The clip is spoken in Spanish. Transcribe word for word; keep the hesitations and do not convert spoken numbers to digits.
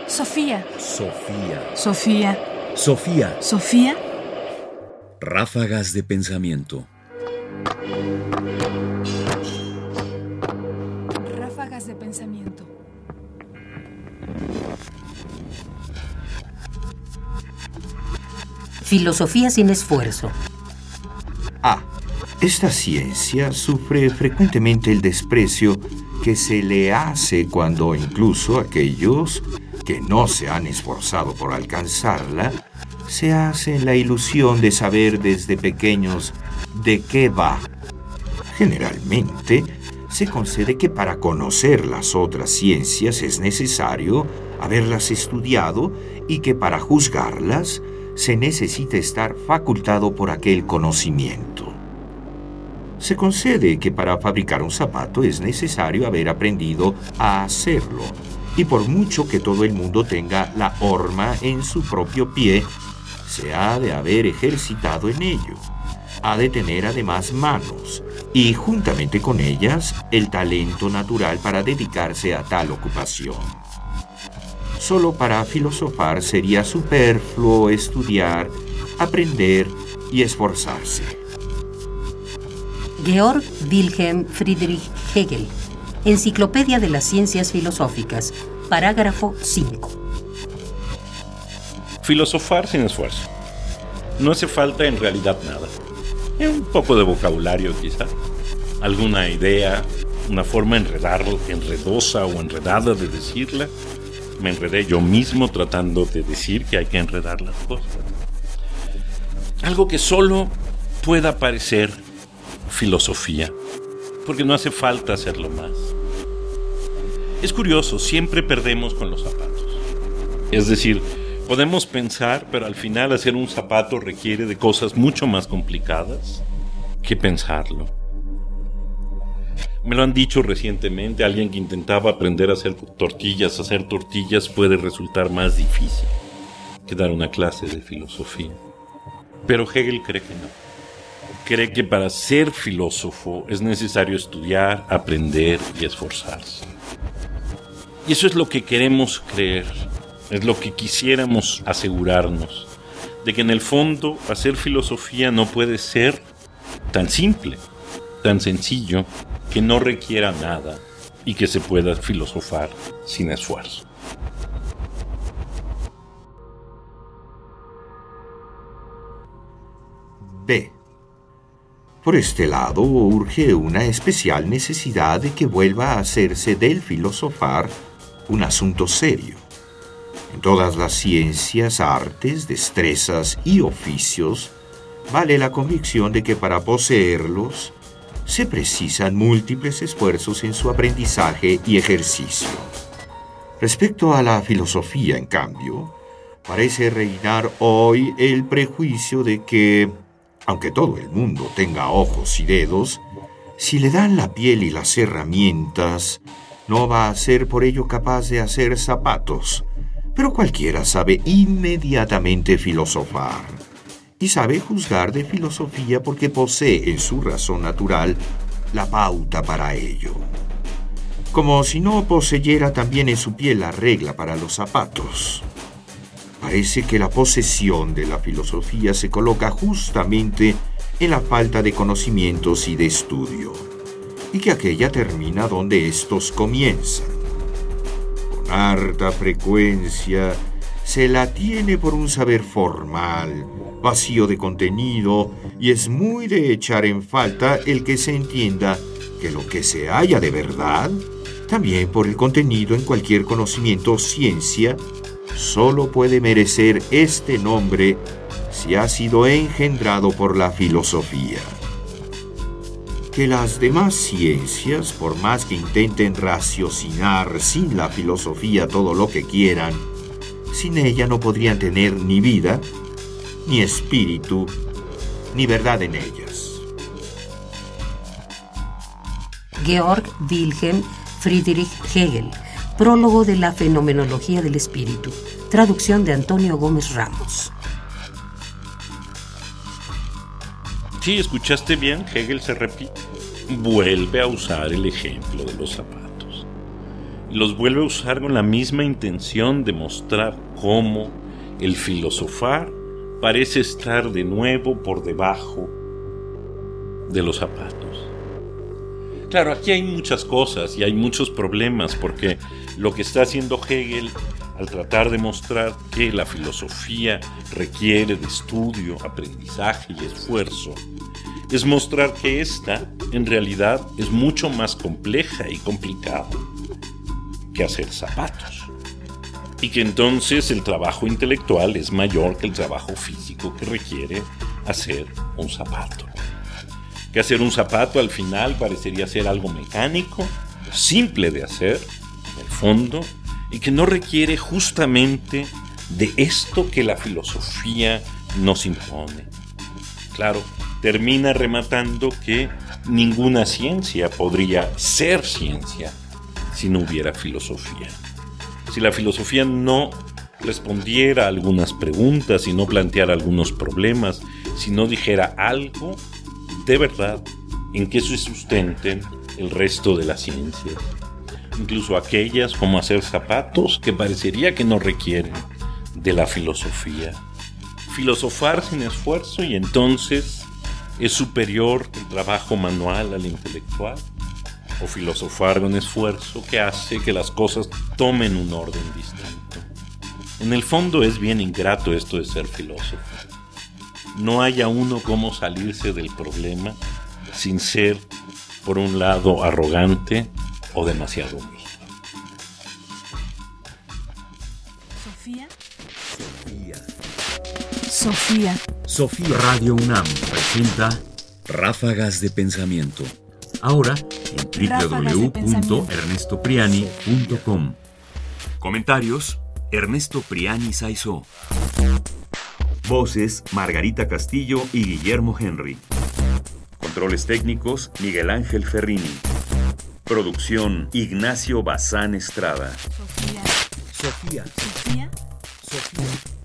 Sofía. Sofía. Sofía. Sofía. Sofía. Ráfagas de pensamiento. Ráfagas de pensamiento. Filosofía sin esfuerzo. Ah, esta ciencia sufre frecuentemente el desprecio que se le hace cuando incluso aquellos que no se han esforzado por alcanzarla se hacen la ilusión de saber desde pequeños de qué va. Generalmente se concede que para conocer las otras ciencias es necesario haberlas estudiado y que para juzgarlas se necesita estar facultado por aquel conocimiento. Se concede que para fabricar un zapato es necesario haber aprendido a hacerlo, y por mucho que todo el mundo tenga la horma en su propio pie, se ha de haber ejercitado en ello. Ha de tener además manos, y juntamente con ellas el talento natural para dedicarse a tal ocupación. Solo para filosofar sería superfluo estudiar, aprender y esforzarse. Georg Wilhelm Friedrich Hegel, Enciclopedia de las Ciencias Filosóficas, parágrafo cinco. Filosofar sin esfuerzo. No hace falta en realidad nada. Un poco de vocabulario quizá, alguna idea, una forma enredar, enredosa o enredada de decirla. Me enredé yo mismo tratando de decir que hay que enredar las cosas. Algo que solo pueda parecer filosofía, porque no hace falta hacerlo más. Es curioso, siempre perdemos con los zapatos. Es decir, podemos pensar, pero al final hacer un zapato requiere de cosas mucho más complicadas que pensarlo. Me lo han dicho recientemente, alguien que intentaba aprender a hacer tortillas, hacer tortillas puede resultar más difícil que dar una clase de filosofía. Pero Hegel cree que no. Cree que para ser filósofo es necesario estudiar, aprender y esforzarse. Y eso es lo que queremos creer, es lo que quisiéramos asegurarnos, de que en el fondo hacer filosofía no puede ser tan simple, tan sencillo, que no requiera nada y que se pueda filosofar sin esfuerzo. B. Por este lado urge una especial necesidad de que vuelva a hacerse del filosofar un asunto serio. En todas las ciencias, artes, destrezas y oficios, vale la convicción de que para poseerlos se precisan múltiples esfuerzos en su aprendizaje y ejercicio. Respecto a la filosofía, en cambio, parece reinar hoy el prejuicio de que, aunque todo el mundo tenga ojos y dedos, si le dan la piel y las herramientas, no va a ser por ello capaz de hacer zapatos, pero cualquiera sabe inmediatamente filosofar. Y sabe juzgar de filosofía porque posee en su razón natural la pauta para ello. Como si no poseyera también en su piel la regla para los zapatos. Parece que la posesión de la filosofía se coloca justamente en la falta de conocimientos y de estudio, y que aquella termina donde éstos comienzan. Con harta frecuencia se la tiene por un saber formal, vacío de contenido, y es muy de echar en falta el que se entienda que lo que se halla de verdad, también por el contenido en cualquier conocimiento o ciencia, solo puede merecer este nombre si ha sido engendrado por la filosofía. Que las demás ciencias, por más que intenten raciocinar sin la filosofía todo lo que quieran, sin ella no podrían tener ni vida, ni espíritu, ni verdad en ellas. Georg Wilhelm Friedrich Hegel, Prólogo de la Fenomenología del Espíritu, traducción de Antonio Gómez Ramos. Sí, escuchaste bien, Hegel se repite. Vuelve a usar el ejemplo de los zapatos. y los vuelve a usar con la misma intención de mostrar cómo el filosofar parece estar de nuevo por debajo de los zapatos. Claro, aquí hay muchas cosas y hay muchos problemas, porque lo que está haciendo Hegel al tratar de mostrar que la filosofía requiere de estudio, aprendizaje y esfuerzo, es mostrar que esta, en realidad, es mucho más compleja y complicada que hacer zapatos. Y que entonces el trabajo intelectual es mayor que el trabajo físico que requiere hacer un zapato. Que hacer un zapato al final parecería ser algo mecánico, simple de hacer, en el fondo, y que no requiere justamente de esto que la filosofía nos impone. Claro, termina rematando que ninguna ciencia podría ser ciencia si no hubiera filosofía. Si la filosofía no respondiera a algunas preguntas, si no planteara algunos problemas, si no dijera algo de verdad en que se sustenten el resto de las ciencias, incluso aquellas como hacer zapatos que parecería que no requieren de la filosofía. Filosofar sin esfuerzo y entonces es superior el trabajo manual al intelectual, o filosofar con esfuerzo que hace que las cosas tomen un orden distinto. En el fondo es bien ingrato esto de ser filósofo. No hay a uno cómo salirse del problema sin ser, por un lado, arrogante o demasiado humilde. Sofía. Sofía. Sofía. Sofía Radio UNAM presenta Ráfagas de Pensamiento. Ahora en w w w punto ernesto priani punto com. Comentarios: Ernesto Priani Saizó. Voces: Margarita Castillo y Guillermo Henry. Controles técnicos: Miguel Ángel Ferrini. Producción: Ignacio Bazán Estrada. Sofía. Sofía. Sofía. Sofía.